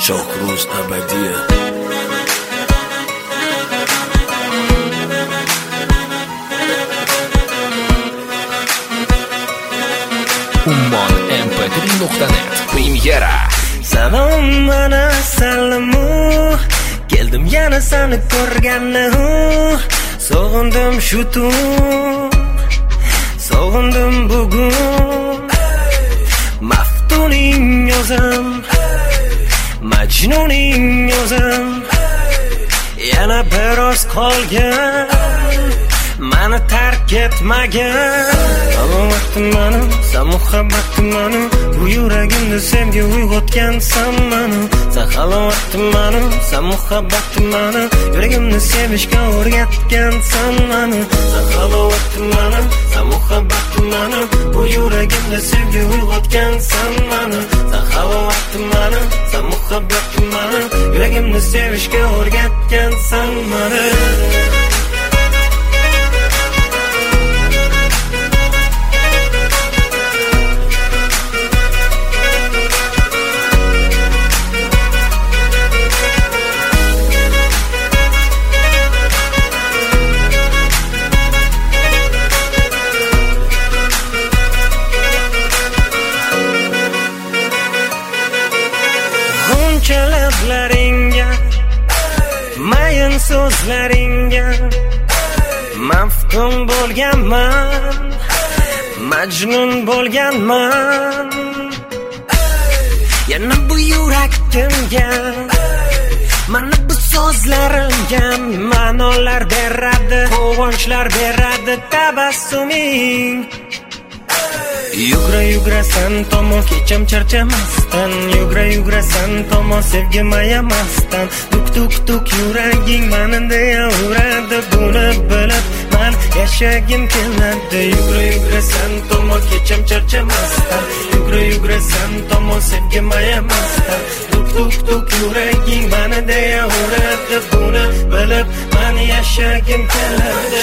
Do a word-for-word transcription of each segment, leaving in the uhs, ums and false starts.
Shohruz Abadiya. ummon m p три nuqta net premyera. Salom mana salamu, keldim yana seni ko'rgani. Sog'indim shu tun, sog'indim bugun. Maftuning o'zim, Majnuning o'zim. Yana biroz qolgan, mani tark etmagan. Salomatim mani, sen muhabbatim mani, bu yuragimda sevgi uyg'otgansan mani. Sen salomatim mani, sen muhabbatim mani, yuragimni sevishga o'rgatgansan mani. Sen salomatim mani, sen muhabbatim mani, bu yuragimda sevgi uyg'otgansan mani. Sen salomatim mani, sen muhabbatim mani, yuragimni sevishga o'rgatgansan mani. Lablaringga, mayin so'zlaringga maftun bo'lganman, majnun bo'lganman. Yana bu yuragimga, mana bu so'zlarimga ma'nolar beradi, quvonchlar beradi tabassuming. Yugra yugra sen tomon kecham charchamasdan, yugra yugra sen tomon sevgim ayamasdan. Tuk tuk tuk yuraging mani deya uradi, buni bilib man yashagim keladi. Yugra yugra sen tomon kecham charchamasdan, yugra yugra sen tomon sevgim ayamasdan. Tuk tuk tuk yuraging mani deya uradi, buni bilib man yashagim keladi.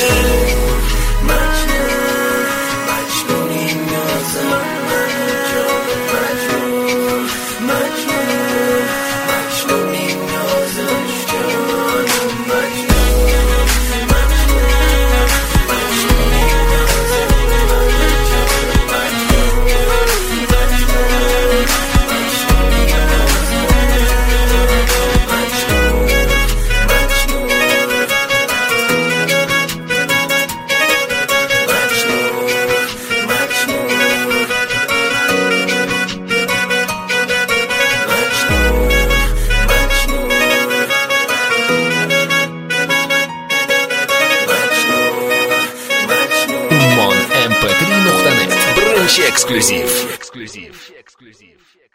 ummon m p три nuqta net birinchi eksklyuziv.